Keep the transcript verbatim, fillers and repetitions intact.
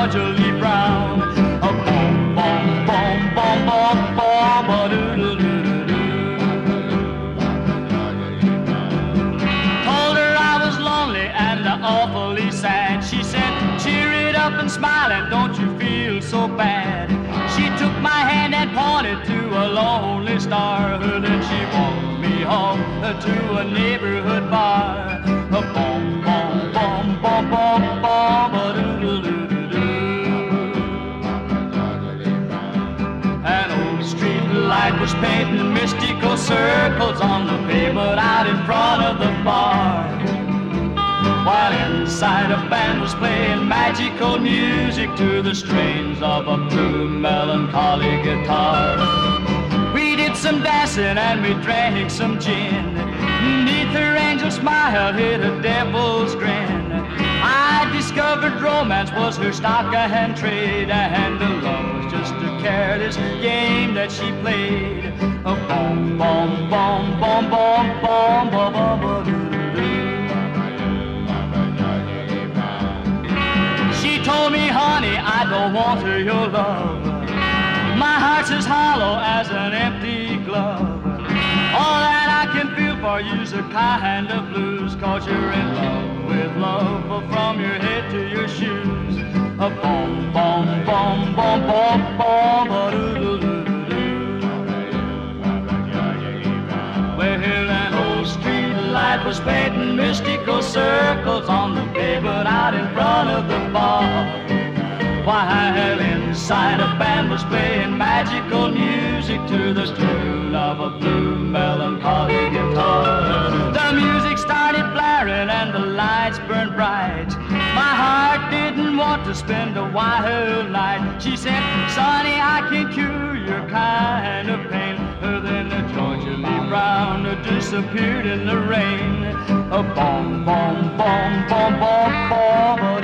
Georgia Lee Brown. A boom, boom, boom, boom, boom, boom, ba doo doo doo doo. Told her I was lonely and awfully sad. She said, cheer it up and smile and don't you feel so bad. She took my hand and pointed to a lonely star. Then she walked me home to a neighborhood bar. A boom, boom, boom, boom, boom, boom, ba doo doo doo doo doo. An old street light was painting mystical circles on the pavement out in front of the bar, while inside a band was playing magical music to the strains of a blue melancholy guitar. We did some dancing and we drank some gin. Neath her angel smile hid a devil's grin. I discovered romance was her stock and trade, and love was just a careless game that she played. A boom, boom, boom, boom, boom, boom, boom, boom, boom, doo doo doo. She told me, honey, I don't want your love. My heart's as hollow as an empty glove. All that I can feel for you's a kind of blues, 'cause you're in love with love from your head to your shoes. A boom, boom, boom, boom, boom, boom, ba doo doo doo doo. Well, an old street light was painting mystical circles on the pavement out in front of the bar, while inside a band was playing magical music to the tune of a blue melancholy guitar. The music started blaring and the lights burned bright. My heart didn't want to spend a wild night. She said, Sonny, I can cure your kind of pain. Then the Georgia Lee Brown disappeared in the rain. A boom, boom, boom, boom, boom, boom.